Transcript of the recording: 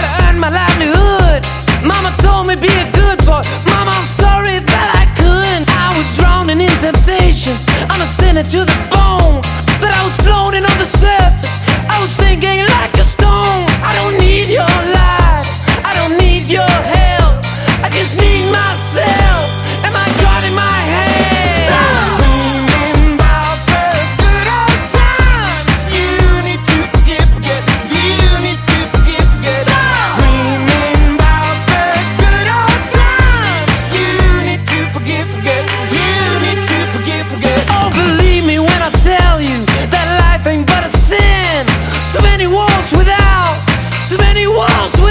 to earn my livelihood. Mama told me be a good boy. Mama, I'm sorry that I couldn't. I was drowning in temptations. I'm a sinner to the bone. That I was floating on the surface. I was sinking like a stone. I don't need your life, I don't need your help. I just need myself and my God in my hand. Stop dreaming about the good old times. You need to forget, forget. You need to forget, forget. Stop dreaming about the good old times. You need to forget, forget. You need to forget, forget. Oh, believe me when I tell you that life ain't but a sin. Too many walls without, too many walls without.